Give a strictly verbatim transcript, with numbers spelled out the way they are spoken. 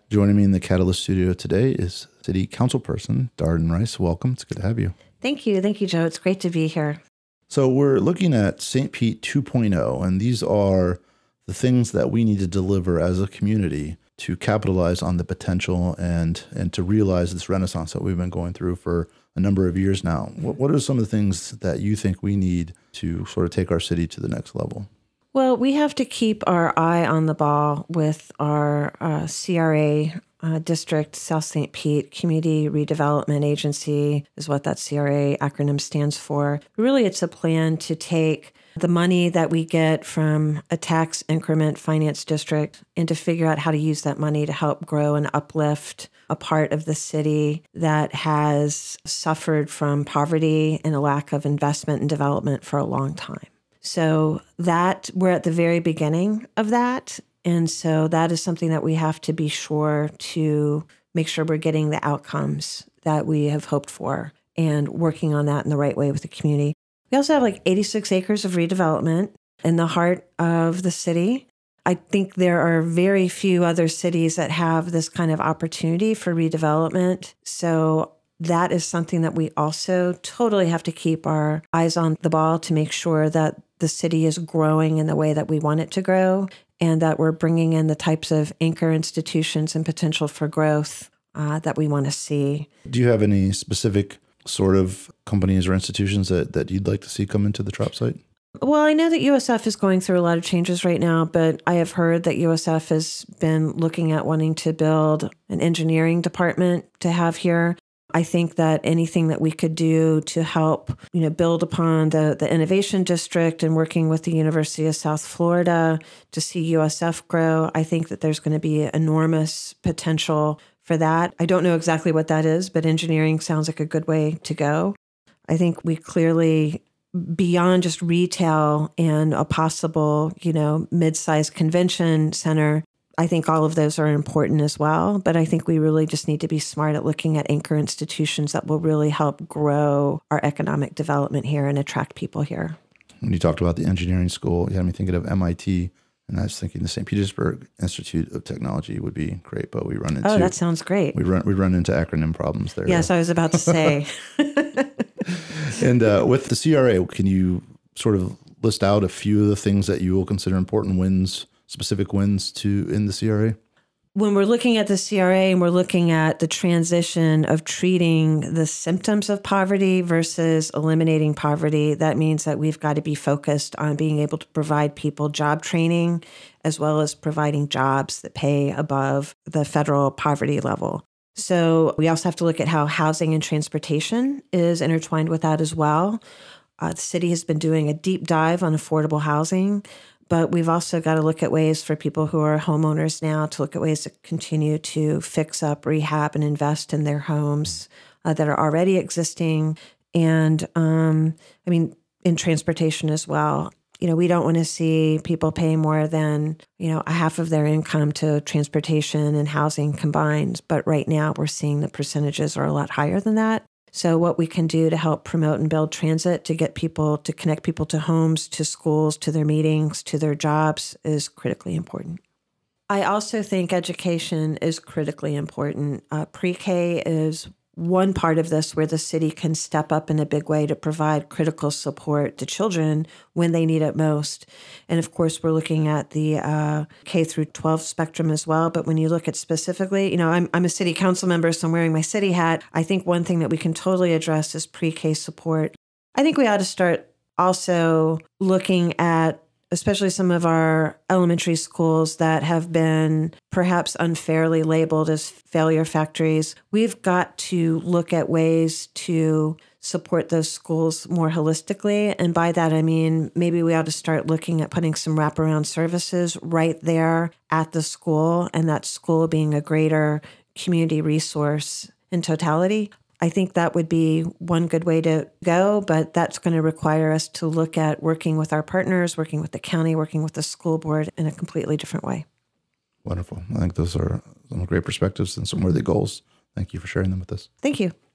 Joining me in the Catalyst studio today is City Councilperson Darden Rice. Welcome. It's good to have you. Thank you. Thank you, Joe. It's great to be here. So we're looking at Saint Pete two point oh, and these are the things that we need to deliver as a community to capitalize on the potential and and to realize this renaissance that we've been going through for a number of years now. What, what are some of the things that you think we need to sort of take our city to the next level? Well, we have to keep our eye on the ball with our uh, C R A uh, district, South Saint Pete Community Redevelopment Agency is what that C R A acronym stands for. Really, it's a plan to take the money that we get from a tax increment finance district and to figure out how to use that money to help grow and uplift a part of the city that has suffered from poverty and a lack of investment and development for a long time. So that we're at the very beginning of that. And so that is something that we have to be sure to make sure we're getting the outcomes that we have hoped for and working on that in the right way with the community. We also have like eighty-six acres of redevelopment in the heart of the city. I think there are very few other cities that have this kind of opportunity for redevelopment. So that is something that we also totally have to keep our eyes on the ball to make sure that the city is growing in the way that we want it to grow and that we're bringing in the types of anchor institutions and potential for growth uh, that we want to see. Do you have any specific sort of companies or institutions that, that you'd like to see come into the Trop site? Well, I know that U S F is going through a lot of changes right now, but I have heard that U S F has been looking at wanting to build an engineering department to have here. I think that anything that we could do to help, you know, build upon the, the innovation district and working with the University of South Florida to see U S F grow, I think that there's going to be enormous potential for that. I don't know exactly what that is, but engineering sounds like a good way to go. I think we clearly, beyond just retail and a possible, you know, mid-sized convention center, I think all of those are important as well. But I think we really just need to be smart at looking at anchor institutions that will really help grow our economic development here and attract people here. When you talked about the engineering school, you had me thinking of M I T. And I was thinking the Saint Petersburg Institute of Technology would be great, but we run into... Oh, that sounds great. We run we run into acronym problems there. Yes, I was about to say. And uh, with the C R A, can you sort of list out a few of the things that you will consider important wins, specific wins to in the C R A? When we're looking at the C R A and we're looking at the transition of treating the symptoms of poverty versus eliminating poverty, that means that we've got to be focused on being able to provide people job training as well as providing jobs that pay above the federal poverty level. So we also have to look at how housing and transportation is intertwined with that as well. Uh, the city has been doing a deep dive on affordable housing. But we've also got to look at ways for people who are homeowners now to look at ways to continue to fix up, rehab, and invest in their homes uh, that are already existing. And um, I mean, in transportation as well. You know, we don't want to see people pay more than, you know, a half of their income to transportation and housing combined. But right now we're seeing the percentages are a lot higher than that. So what we can do to help promote and build transit to get people, to connect people to homes, to schools, to their meetings, to their jobs is critically important. I also think education is critically important. Uh, pre-K is one part of this where the city can step up in a big way to provide critical support to children when they need it most. And of course, we're looking at the uh, K through twelve spectrum as well. But when you look at specifically, you know, I'm, I'm a city council member, so I'm wearing my city hat. I think one thing that we can totally address is pre-K support. I think we ought to start also looking at especially some of our elementary schools that have been perhaps unfairly labeled as failure factories. We've got to look at ways to support those schools more holistically. And by that, I mean, maybe we ought to start looking at putting some wraparound services right there at the school, and that school being a greater community resource in totality. I think that would be one good way to go, but that's going to require us to look at working with our partners, working with the county, working with the school board in a completely different way. Wonderful. I think those are some great perspectives and some worthy goals. Thank you for sharing them with us. Thank you.